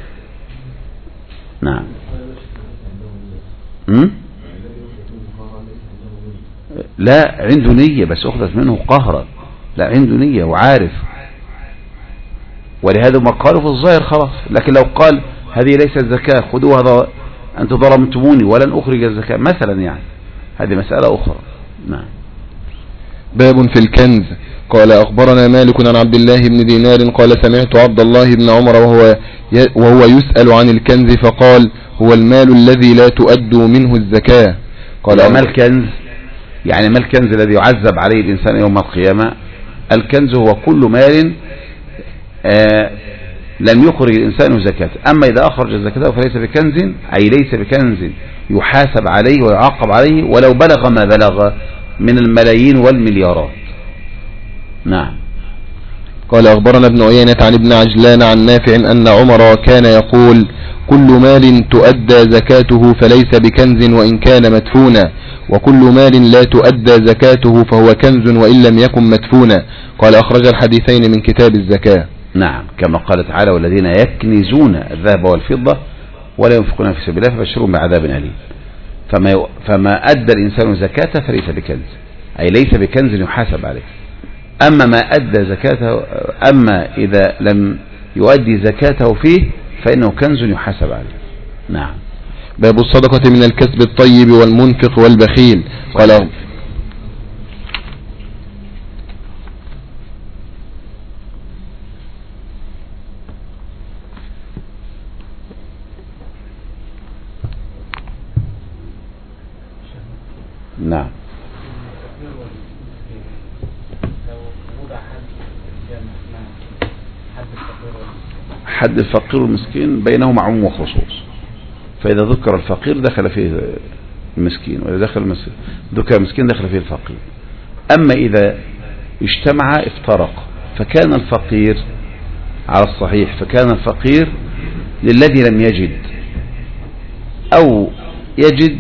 نعم. لا عنده نية بس أخذت منه قهرا، لا عنده نية وعارف، ولهذا ما قالوا في الظاهر خلاص. لكن لو قال هذه ليست زكاة خذوها هذا أنت ظلمتموني ولن أخرج الزكاة مثلا، يعني هذه مسألة أخرى. نعم. باب في الكنز. قال أخبرنا مالك عن عبد الله بن دينار قال سمعت عبد الله بن عمر وهو يسأل عن الكنز فقال هو المال الذي لا تؤدوا منه الزكاة. قال ما الكنز؟ يعني ما الكنز الذي يعذب عليه الإنسان يوم القيامة؟ الكنز هو كل مال لم يخرج الإنسان زكاته، أما إذا أخرج زكاته فليس بكنز، أي ليس بكنز يحاسب عليه ويعاقب عليه ولو بلغ ما بلغ من الملايين والمليارات. نعم. قال أخبرنا ابن عيينة عن ابن عجلان عن نافع أن عمر كان يقول كل مال تؤدى زكاته فليس بكنز وإن كان مدفونا، وكل مال لا تؤدى زكاته فهو كنز وإن لم يكن مدفونا. قال أخرج الحديثين من كتاب الزكاة. نعم، كما قال تعالى والذين يكنزون الذهب والفضة ولا ينفقون في سبيل الله فبشرهم بعذاب أليم. فما أدى الإنسان زكاته فليس بكنز، أي ليس بكنز يحاسب عليه. أما ما أدى زكاته، أما إذا لم يؤدي زكاته فيه فإنه كنز يحاسب عليه. نعم. باب الصدقة من الكسب الطيب والمنفق والبخيل. قال نعم. حد الفقير والمسكين بينهما عموم وخصوص، فإذا ذكر الفقير دخل فيه المسكين، وإذا ذكر المسكين دخل فيه الفقير. أما إذا اجتمع افترق، فكان الفقير على الصحيح فكان الفقير للذي لم يجد أو يجد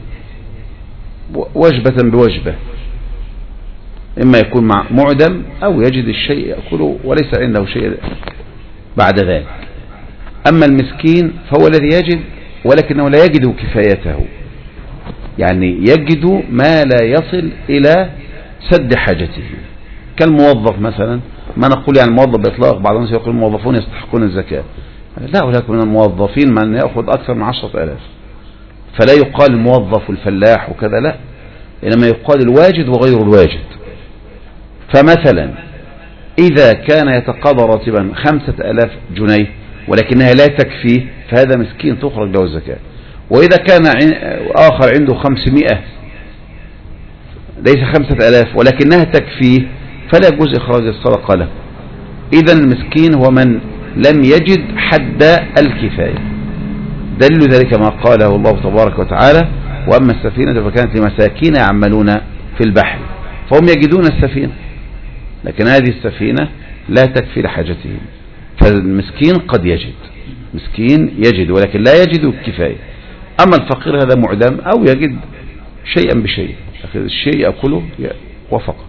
وجبة بوجبة، إما يكون معدم أو يجد الشيء يأكله وليس عنده شيء بعد ذلك. أما المسكين فهو الذي يجد ولكنه لا يجد كفايته، يعني يجد ما لا يصل إلى سد حاجته، كالموظف مثلا. ما نقول يعني الموظف بإطلاق، بعض الناس يقول الموظفون يستحقون الزكاة، لا، هناك من الموظفين من يأخذ أكثر من 10,000، فلا يقال الموظف والفلاح وكذا، لا، إنما يقال الواجد وغير الواجد. فمثلا إذا كان يتقاضى راتبا 5,000 جنيه ولكنها لا تكفيه فهذا مسكين تخرج له الزكاة. وإذا كان آخر عنده 500 ليس 5,000 ولكنها تكفيه فلا يجوز إخراج الصدقة له. إذا المسكين هو من لم يجد حد الكفاية. دليل ذلك ما قاله الله تبارك وتعالى وأما السفينة فكانت لمساكين يعملون في البحر، فهم يجدون السفينة لكن هذه السفينة لا تكفي لحاجتهم. فالمسكين قد يجد، مسكين يجد ولكن لا يجد الكفاية. أما الفقير هذا معدم أو يجد شيئا بشيء، لكن الشيء يأكله وفقط.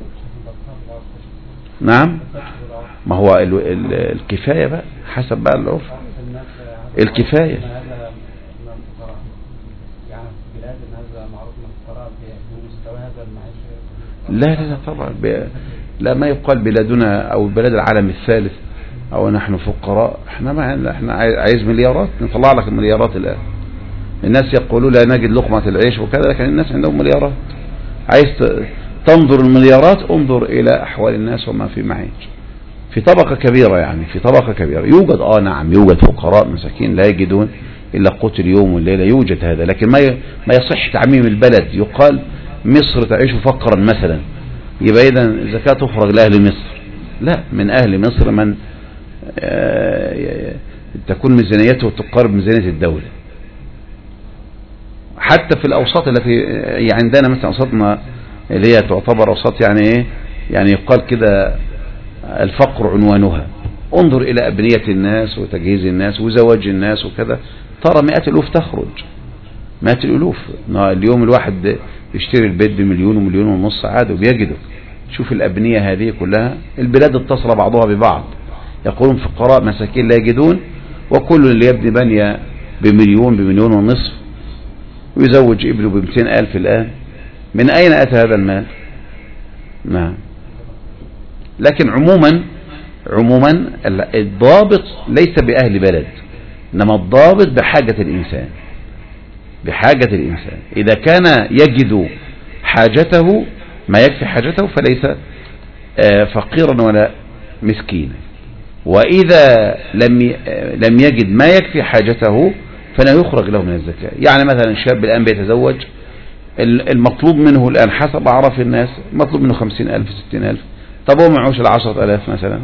نعم، ما هو الكفاية بقى حسب بقى العرف، الكفاية. لا طبعا، لا، ما يقال بلادنا أو بلاد العالم الثالث أو نحن فقراء. احنا عايز مليارات، نطلع لك المليارات الآن. الناس يقولوا لا نجد لقمة العيش وكذا، لكن الناس عندهم مليارات. عايز تنظر المليارات، انظر إلى أحوال الناس وما في معيش. في طبقة كبيرة، يعني في طبقة كبيرة يوجد نعم يوجد فقراء مساكين لا يجدون إلا قوت اليوم والليلة، يوجد هذا، لكن ما يصح تعميم البلد. يقال مصر تعيش فقرا مثلا، يبقى إذا الزكاة تخرج لأهل مصر. لا، من أهل مصر من تكون ميزانيته تقارب ميزانية الدولة. حتى في الأوساط التي عندنا مثلا أوساطنا اللي هي تعتبر أوساط يعني إيه، يعني يقال كده الفقر عنوانها. انظر إلى أبنية الناس وتجهيز الناس وزواج الناس وكذا، ترى مئات الألوف تخرج، مئات الألوف. اليوم الواحد يشتري البيت بمليون ومليون ونص عاد وبيجده. شوف الأبنية هذه كلها، البلاد اتصل بعضها ببعض، يقولون فقراء مساكين لا يجدون، وكل اللي يبني بنية بمليون بمليون ونصف ويزوج ابنه ب200,000 الآن، من أين أتى هذا المال؟ نعم. لكن عموما الضابط ليس بأهل بلد، إنما الضابط بحاجة الإنسان، بحاجة الإنسان. إذا كان يجد حاجته ما يكفي حاجته فليس فقيرا ولا مسكينا، وإذا لم يجد ما يكفي حاجته فلا يخرج له من الزكاة. يعني مثلا شاب الآن بيتزوج، المطلوب منه الآن حسب أعراف الناس مطلوب منه 50,000 60,000، طب هو معوش 10,000 مثلا،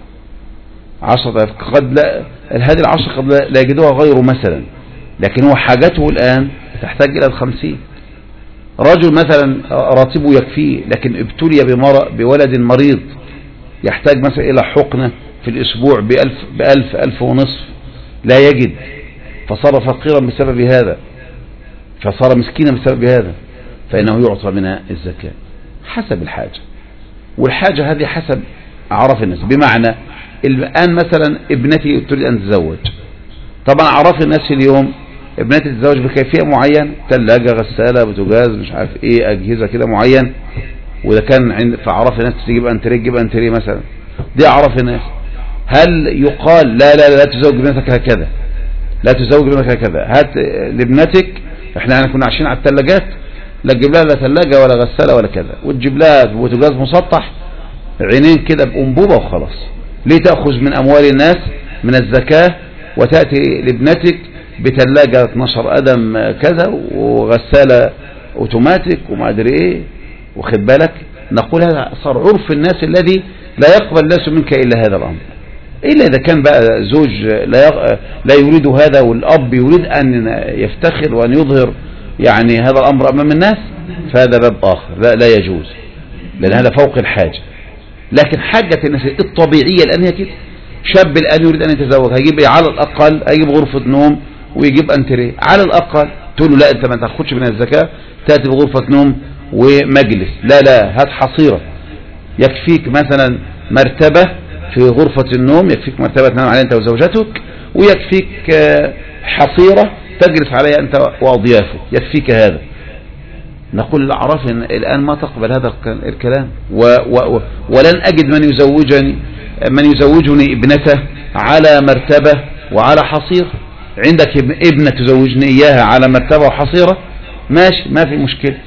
10,000 قد لا، هذه 10 قد لا يجدوها غيره مثلا، لكن هو حاجته الآن تحتاج إلى 50. رجل مثلا راتبه يكفيه، لكن ابتلي بولد مريض يحتاج مثلا إلى حقنة في الأسبوع ب1000 1000 ونصف، لا يجد، فصار فقيرا بسبب هذا، فصار مسكينا بسبب هذا، فإنه يعطى من الزكاة حسب الحاجة. والحاجة هذه حسب أعراف الناس. بمعنى الآن مثلا ابنتي تريد أن تتزوج، طبعا أعراف الناس اليوم ابنتي تتزوج بكيفية معينة، ثلاجة غسالة بوتاجاز مش عارف ايه، أجهزة كده معين، وإذا كان في أعراف الناس تجيب أنتريه مثلا، دي أعراف الناس. هل يقال لا تزوج ابنتك هكذا، لا تزوج ابنتك هكذا، هات لابنتك، احنا كنا عايشين على الثلاجات، لا تجيب لها لا ثلاجة ولا غسالة ولا كذا، وتجيب لها بوتاجاز مسطح عينين كده بأنبوبة وخلاص. ليه تأخذ من أموال الناس من الزكاة وتأتي لابنتك بثلاجة 12 قدم كذا وغسالة اوتوماتيك وما ادري ايه، واخد بالك؟ نقول هذا صار عرف الناس الذي لا يقبل الناس منك إلا هذا الأمر، إلا إذا كان بقى زوج لا يريد هذا، والأب يريد أن يفتخر وأن يظهر يعني هذا الأمر أمام الناس، فهذا باب آخر لا يجوز، لأن هذا فوق الحاجة. لكن حاجة الناس الطبيعية الآن هي كده، شاب الآن يريد أن يتزوج هيجيب على الأقل هيجيب غرفة نوم ويجيب أنتريه على الأقل، تقول له لا أنت ما تاخدش من الزكاة، تأتي بغرفة نوم ومجلس، لا هات حصيرة، يكفيك مثلا مرتبة في غرفة النوم، يكفيك مرتبة تنام عليها أنت وزوجتك، ويكفيك حصيرة تجلس عليها أنت وأضيافك، يكفيك هذا. نقول الأعراف الآن ما تقبل هذا الكلام، ولن أجد من يزوجني ابنته على مرتبة وعلى حصير. عندك ابنة تزوجني إياها على مرتبة وحصيرة، ماشي، ما في مشكلة.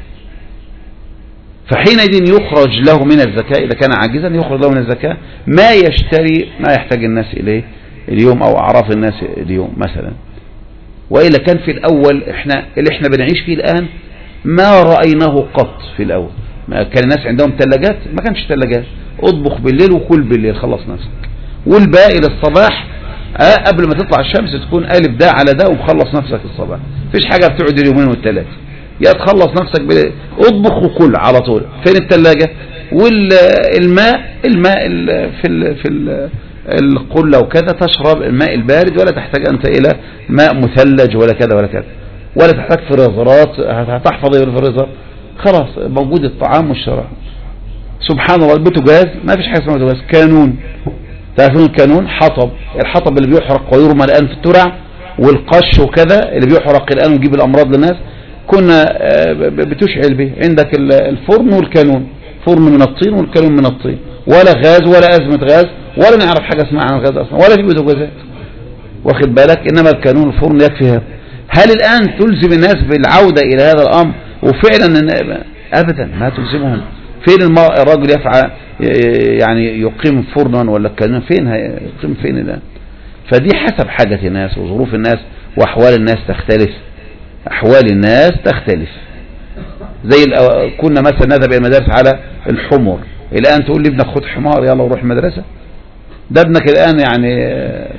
فحينئذ يخرج له من الزكاة، إذا كان عاجزا يخرج له من الزكاة ما يشتري ما يحتاج الناس إليه اليوم أو أعراف الناس اليوم مثلا. وإلا كان في الأول اللي احنا بنعيش فيه الآن ما رأيناه قط. في الأول كان الناس عندهم ثلاجات، ما كانش ثلاجات، اطبخ بالليل وكل بالليل خلص نفسك، والباقي للصباح قبل ما تطلع الشمس تكون قالب ده على ده ومخلص نفسك الصباح. مفيش حاجة بتقعد اليومين والثلاثة، يا تخلص نفسك اطبخ وكل على طول. فين الثلاجة؟ والماء في القلة وكذا، تشرب الماء البارد ولا تحتاج أنت إلى ماء مثلج ولا كذا ولا كذا، ولا تحتاج فريزرات هتحفظ الفريزر، خلاص موجود الطعام والشراب. سبحان الله، البوتاجاز ما فيش حاجة اسمها بوتاجاز، كانون. تعرفون الكانون؟ الحطب اللي بيحرق ويرمى الآن في الترع، والقش وكذا اللي بيحرق الآن ويجيب الأمراض للناس، كنا بتشعل به. عندك الفرن والكانون، فرن من الطين والكانون من الطين، ولا غاز ولا أزمة غاز، ولا نعرف حاجة اسمها عن الغاز أصلا، ولا في بوتاجازات، واخد بالك؟ إنما الكانون الفرن يكفي هذا. هل الآن تلزم الناس بالعودة إلى هذا الأمر؟ وفعلا أبدا ما تلزمهم، فين الرجل يفعل يعني يقيم فرنا ولا كان فين يقيم فين الآن؟ فدي حسب حاجة الناس وظروف الناس وأحوال الناس تختلف. أحوال الناس تختلف. زي كنا مثلا نذهب إلى المدارس على الحمر، الآن تقول لي ابنك خد حمار يلا وروح المدرسة. ده ابنك الآن يعني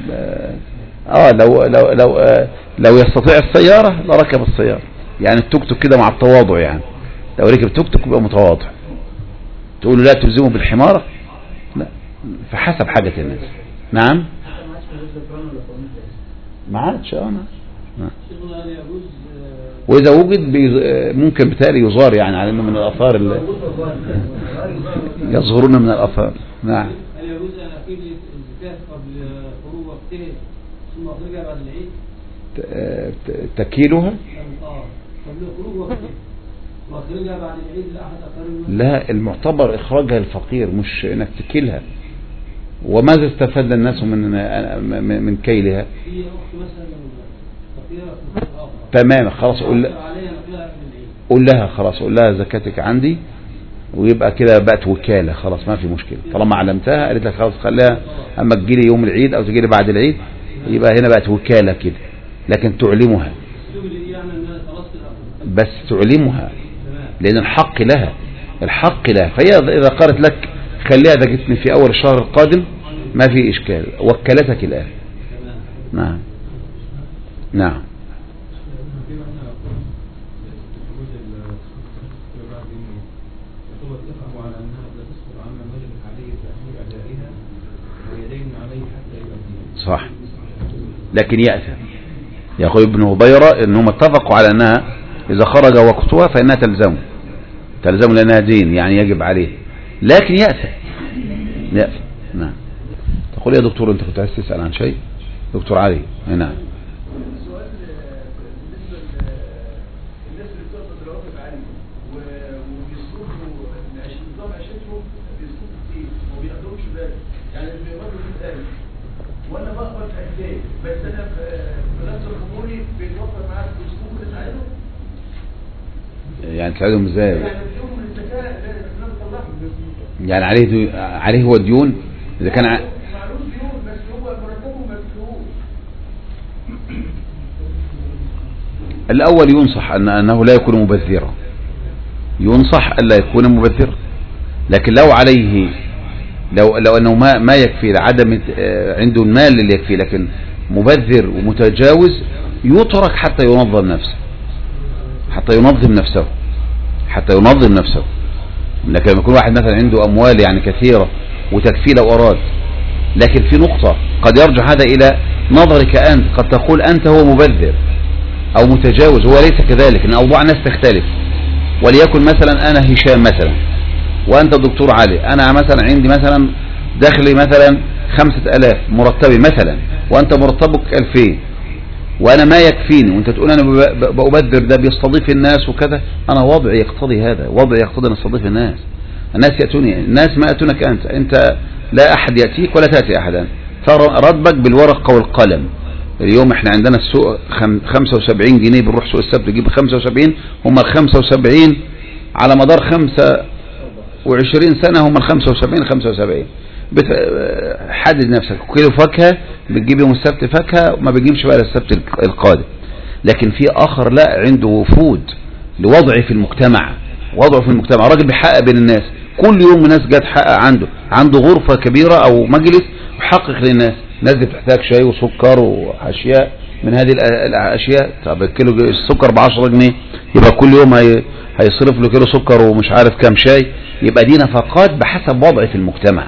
لو يستطيع السيارة لركب السيارة، يعني التوك توك كده مع التواضع، يعني لو ركب توك توك يبقى متواضع. تقول له لا تلزمه بالحمارة؟ لا، فحسب حاجة الناس. نعم ما عادش وإذا وجد ممكن بالتالي يظهر يعني على انه من الآثار اللي يظهرون من الآثار. نعم. هل يجوز أن أفيد الزكاة قبل خروج وقته ثم أخرجها بعد العيد؟ تكيلها؟ قبل خروج وقته وأخرجها بعد العيد لأحد أقاربه؟ لا، المعتبر إخراجها الفقير مش إنك تكيلها. وماذا استفاد الناس من كيلها؟ هي أخت مثلا فقيرة في آخر. تمام، خلاص قول لها خلاص، قول لها زكاتك عندي، ويبقى كده بقت وكالة خلاص، ما في مشكلة. طالما علمتها قالت لك خلاص خليها اما تجيلي يوم العيد او تجيلي بعد العيد، يبقى هنا بقت وكالة كده. لكن تعلمها، بس تعلمها لان الحق لها، الحق لها. فهي اذا قالت لك خليها زكاتني في اول الشهر القادم ما في اشكال، وكلتك الان. نعم نعم. صح، لكن يأثم. يقول ابن هبيرة انهم اتفقوا على انها اذا خرج وقتها فانها تلزم لانها دين، يعني يجب عليه، لكن يأثم. نعم. تقول يا دكتور انت كنت عايز تسأل عن شيء؟ دكتور علي. نعم. السؤال بالنسبة للناس اللي بتقبض رواتب عالية وبيصرفوا نظام عيشتهم، بيصرفوا كتير وما بياخدوش بالك، يعني بيقبضوا 100,000 وانا بقبض قد ايه؟ بس انا في نفس الاموري بيتوفر معاك باسلوب تساعدهم؟ يعني تساعدهم ازاي؟ يعني بيوم من الزكاة لازم نطلعهم. يعني عليه هو الديون اذا كان معلوش ديون، بس هو مرتبه ما بيفلوش. الأول ينصح أنه لا يكون مبذرا، ينصح ألا يكون مبذرا. لكن لو عليه لو أنه ما يكفي عدم عنده المال اللي يكفي، لكن مبذر ومتجاوز، يترك حتى ينظم نفسه، حتى ينظم نفسه. لكن لما يكون واحد مثلا عنده أموال يعني كثيرة وتكفي لو أراد، لكن في نقطة قد يرجع هذا إلى نظرك أنت، قد تقول أنت هو مبذر أو متجاوز، هو ليس كذلك، إن أوضاع الناس تختلف. وليكن مثلا أنا هشام مثلا وأنت دكتور علي، أنا مثلا عندي مثلا دخلي مثلا 5,000 مرتبي مثلا، وأنت مرتبك 2,000، وأنا ما يكفيني، وأنت تقول أنا بأبذر، ده بيستضيف الناس وكذا. أنا وضعي يقتضي هذا، وضعي يقتضي أن استضيف الناس. الناس يأتوني، الناس ما يأتونك أنت لا أحد يأتيك ولا تأتي أحدا، فراتبك بالورقة والقلم. اليوم احنا عندنا السوق 75 جنيه، بنروح سوق السبت نجيب 75، هم ال 75 على مدار 25 سنة، هم ال 75. حدد نفسك، كيلو فاكهة بتجيب يوم السبت فاكهة، ما بتجيبش بقى السبت القادم. لكن في آخر لا، عنده وفود لوضعه في المجتمع، وضعه في المجتمع، راجل بيحقق بين الناس، كل يوم ناس جت تحقق عنده غرفة كبيرة أو مجلس يحقق للناس. ناس بتحتاج شاي وسكر وأشياء من هذه الأشياء. طب الكيلو السكر ب10 جنيه، يبقى كل يوم هيصرف له كيلو سكر ومش عارف كام شاي. يبقى دي نفقات بحسب وضع في المجتمع،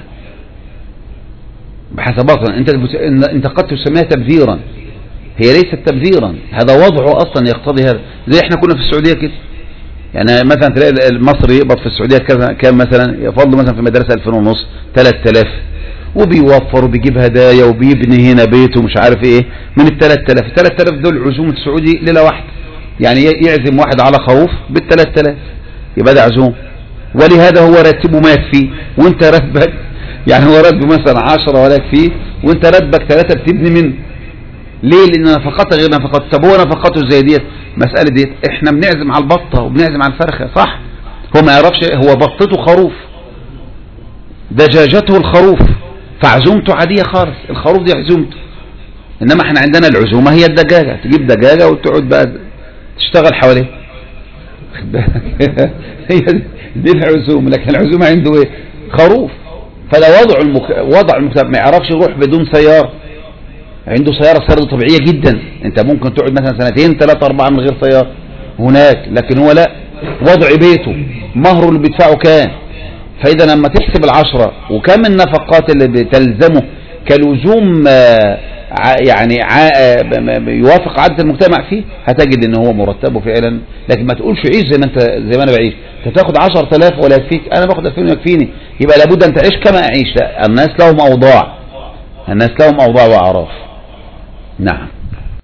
بحسب وضع. انت قد تسميها تبذيرا، هي ليست تبذيرا، هذا وضعه أصلا يقتضي هذا. زي احنا كنا في السعودية كده، يعني مثلا تلاقي المصري يقبض في السعودية كام مثلا، يفضل مثلا في مدرسة 2,500 3,000، وبيوفر وبيجيب هدايا وبيبني هنا بيت ومش عارف ايه من ال 3000 دول عزومة السعودي ليلة واحدة، يعني يعزم واحد على خروف بال3000، يبقى ده عزوم. ولهذا هو راتبه ما يكفيه، وانت راتبك يعني هو راتبه مثلا 10 ولا يكفيه، وانت راتبك 3 بتبني منه. ليه؟ لان نفقاته غير نفقاته. طب هو نفقاته زي ديت، مسألة ديت احنا بنعزم على البطة وبنعزم على الفرخة، صح؟ هو ما يعرفش، هو بطته خروف، دجاجته الخروف، فعزومته عادية خالص، الخروف دي عزومته. انما احنا عندنا العزومة هي الدجاجة، تجيب دجاجة وتقعد بقى تشتغل حواليه هي دي العزومة. لكن العزومة عنده ايه؟ خروف. فده وضع المكتب ما يعرفش يروح بدون سيارة، عنده سيارة طبيعية جدا، انت ممكن تقعد مثلا 2 3 4 من غير سيارة هناك، لكن هو لا، وضع بيته مهره اللي بيدفعه كام. فإذا لما تحسب 10 وكم النفقات اللي بتلزمه كلزوم يعني يوافق عادة المجتمع فيه، هتجد ان هو مرتبه فعلا. لكن ما تقولش عيش زي ما انا بعيش، انت تاخد 10,000 ولا يكفيك، انا باخد 2000 ويكفيني، يبقى لابد ان تعيش كما اعيش. لا، الناس لهم اوضاع، الناس لهم اوضاع واعراف. نعم.